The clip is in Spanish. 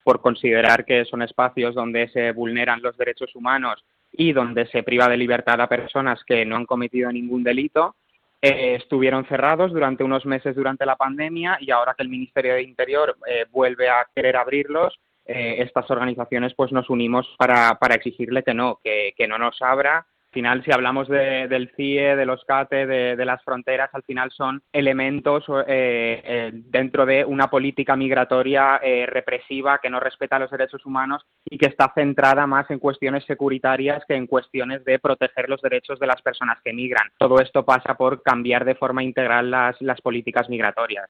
por considerar que son espacios donde se vulneran los derechos humanos y donde se priva de libertad a personas que no han cometido ningún delito. Estuvieron cerrados durante unos meses durante la pandemia y ahora que el Ministerio de Interior vuelve a querer abrirlos, estas organizaciones pues nos unimos para exigirle que no nos abra. Al final, si hablamos del CIE, de los CATE, de las fronteras, al final son elementos dentro de una política migratoria represiva que no respeta los derechos humanos y que está centrada más en cuestiones securitarias que en cuestiones de proteger los derechos de las personas que migran. Todo esto pasa por cambiar de forma integral las políticas migratorias.